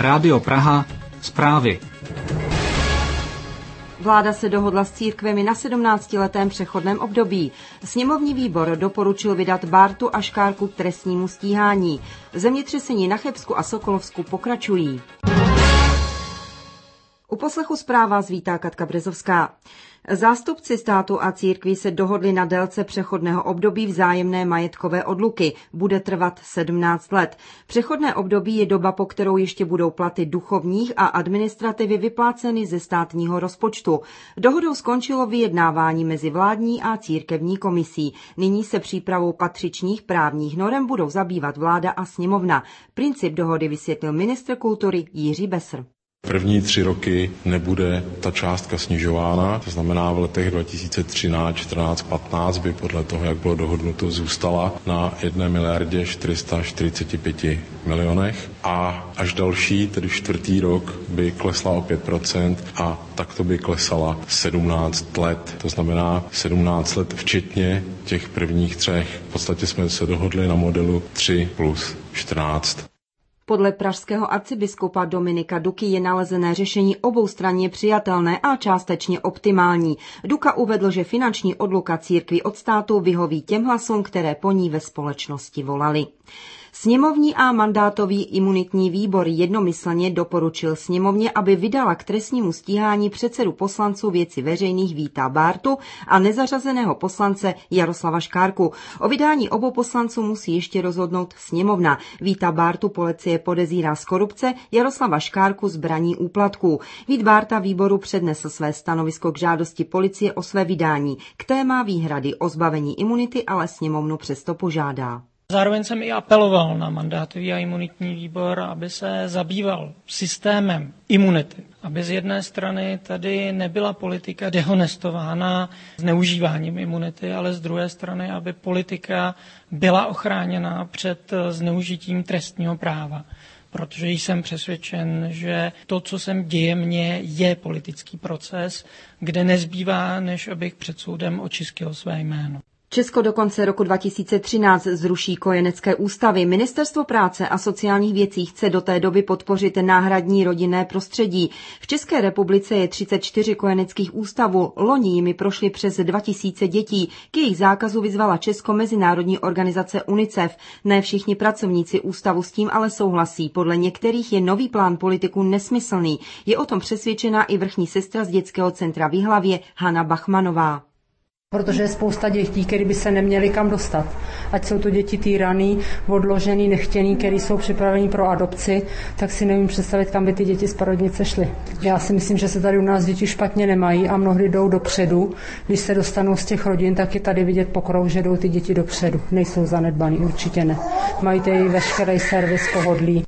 Rádio Praha, zprávy. Vláda se dohodla s církvemi na 17letém přechodném období. Sněmovní výbor doporučil vydat Bártu a Škárku k trestnímu stíhání. Zemětřesení na Chebsku a Sokolovsku pokračují. U poslechu zpráva zvítá Katka Brezovská. Zástupci státu a církví se dohodli na délce přechodného období vzájemné majetkové odluky. Bude trvat 17 let. Přechodné období je doba, po kterou ještě budou platy duchovních a administrativy vypláceny ze státního rozpočtu. Dohodou skončilo vyjednávání mezi vládní a církevní komisí. Nyní se přípravou patřičných právních norem budou zabývat vláda a sněmovna. Princip dohody vysvětlil ministr kultury Jiří Besr. První 3 roky nebude ta částka snižována, to znamená v letech 2013, 14, 15 by podle toho, jak bylo dohodnuto, zůstala na 1 miliardě 445 milionech a až další, tedy 4. rok, by klesla o 5% a takto by klesala 17 let. To znamená 17 let včetně těch prvních 3. V podstatě jsme se dohodli na modelu 3 plus 14. Podle pražského arcibiskupa Dominika Duky je nalezené řešení oboustranně přijatelné a částečně optimální. Duka uvedl, že finanční odluka církví od státu vyhoví těm hlasům, které po ní ve společnosti volali. Sněmovní a mandátový imunitní výbor jednomyslně doporučil sněmovně, aby vydala k trestnímu stíhání předsedu poslanců Věcí veřejných Víta Bártu a nezařazeného poslance Jaroslava Škárku. O vydání obou poslanců musí ještě rozhodnout sněmovna. Víta Bártu policie podezírá z korupce, Jaroslava Škárku z braní úplatků. Vít Bárta výboru přednesl své stanovisko k žádosti policie o své vydání. K té má výhrady o zbavení imunity, ale sněmovnu přesto požádá. Zároveň jsem i apeloval na mandátový a imunitní výbor, aby se zabýval systémem imunity. Aby z jedné strany tady nebyla politika dehonestována zneužíváním imunity, ale z druhé strany, aby politika byla ochráněna před zneužitím trestního práva. Protože jsem přesvědčen, že to, co se děje mně, je politický proces, kde nezbývá, než abych před soudem očistil své jméno. Česko do konce roku 2013 zruší kojenecké ústavy. Ministerstvo práce a sociálních věcí chce do té doby podpořit náhradní rodinné prostředí. V České republice je 34 kojeneckých ústavů. Loni jimi prošly přes 2000 dětí. K jejich zákazu vyzvala Česko mezinárodní organizace UNICEF. Ne všichni pracovníci ústavu s tím ale souhlasí. Podle některých je nový plán politiků nesmyslný. Je o tom přesvědčená i vrchní sestra z dětského centra v Jihlavě Hana Bachmanová. Protože je spousta dětí, které by se neměly kam dostat. Ať jsou to děti týraný, odložený, nechtěný, které jsou připraveni pro adopci, tak si nevím představit, kam by ty děti z porodnice šly. Já si myslím, že se tady u nás děti špatně nemají a mnohdy jdou dopředu. Když se dostanou z těch rodin, tak je tady vidět pokrok, že jdou ty děti dopředu. Nejsou zanedbaný, určitě ne. Mají tady veškerý servis, pohodlí.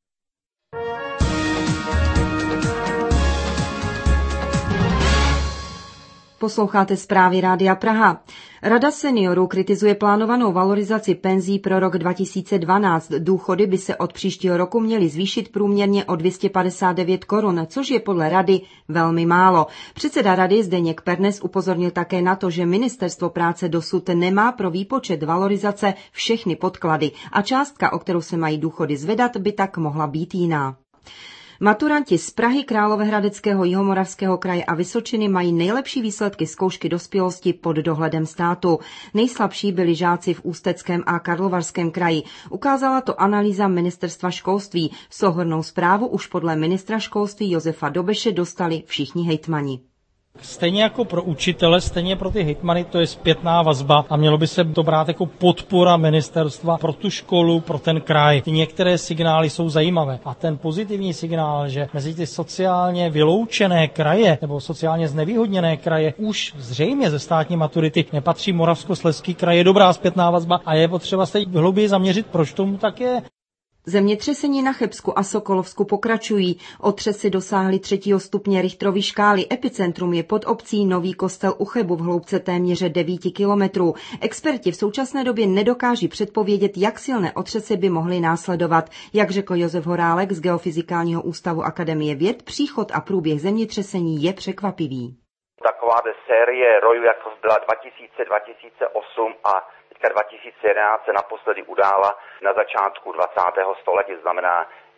Posloucháte zprávy Rádia Praha. Rada seniorů kritizuje plánovanou valorizaci penzí pro rok 2012. Důchody by se od příštího roku měly zvýšit průměrně o 259 korun, což je podle rady velmi málo. Předseda rady Zdeněk Pernes upozornil také na to, že Ministerstvo práce dosud nemá pro výpočet valorizace všechny podklady a částka, o kterou se mají důchody zvedat, by tak mohla být jiná. Maturanti z Prahy, Královéhradeckého, Jihomoravského kraje a Vysočiny mají nejlepší výsledky zkoušky dospělosti pod dohledem státu. Nejslabší byli žáci v Ústeckém a Karlovarském kraji. Ukázala to analýza ministerstva školství. Souhrnnou zprávu už podle ministra školství Josefa Dobeše dostali všichni hejtmani. Stejně jako pro učitele, stejně pro ty hejtmany, to je zpětná vazba a mělo by se to brát jako podpora ministerstva pro tu školu, pro ten kraj. Ty některé signály jsou zajímavé a ten pozitivní signál, že mezi ty sociálně vyloučené kraje nebo sociálně znevýhodněné kraje už zřejmě ze státní maturity nepatří Moravskoslezský kraj, je dobrá zpětná vazba a je potřeba se hlouběji zaměřit, proč tomu tak je. Zemětřesení na Chebsku a Sokolovsku pokračují. Otřesy dosáhly 3. stupně Richterovy škály. Epicentrum je pod obcí Nový Kostel u Chebu v hloubce téměř 9 kilometrů. Experti v současné době nedokáží předpovědět, jak silné otřesy by mohly následovat. Jak řekl Josef Horálek z Geofyzikálního ústavu Akademie věd, příchod a průběh zemětřesení je překvapivý. Taková série rojů, jako byla 2000, 2008 a 2011 se naposledy udála na začátku 20. století, znamená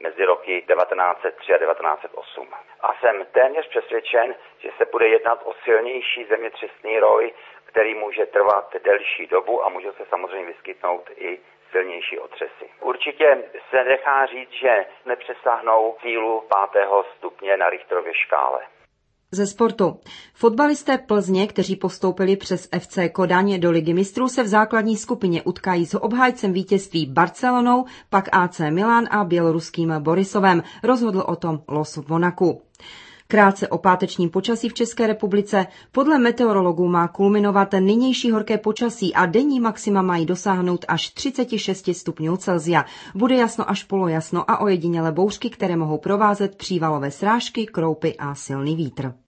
mezi roky 1903 a 1908. A jsem téměř přesvědčen, že se bude jednat o silnější zemětřesný roj, který může trvat delší dobu a může se samozřejmě vyskytnout i silnější otřesy. Určitě se nechá říct, že nepřesáhnou sílu 5. stupně na Richterově škále. Ze sportu. Fotbalisté Plzně, kteří postoupili přes FC Kodaň do Ligy mistrů, se v základní skupině utkají s obhájcem vítězství Barcelonou, pak AC Milan a běloruským Borisovem. Rozhodl o tom los v Monaku. Krátce o pátečním počasí v České republice. Podle meteorologů má kulminovat nynější horké počasí a denní maxima mají dosáhnout až 36 stupňů Celsia. Bude jasno až polojasno a ojedinělé bouřky, které mohou provázet přívalové srážky, kroupy a silný vítr.